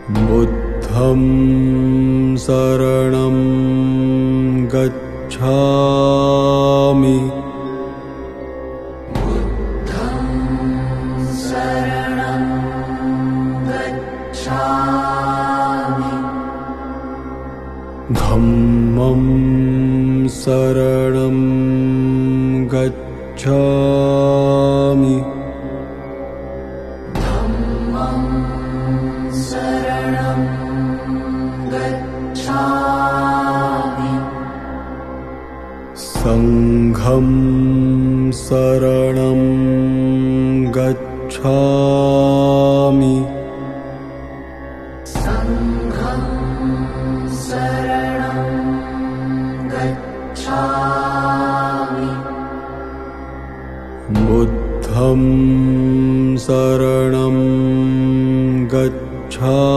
बुद्धं शरणं गच्छामि। बुद्धं शरणं गच्छामि। धम्मं शरणं गच्छामि। धम्मं शरणं गच्छामि। संघं शरणं गच्छामि। संघं शरणं गच्छामि। बुद्धं शरणं गच्छामि।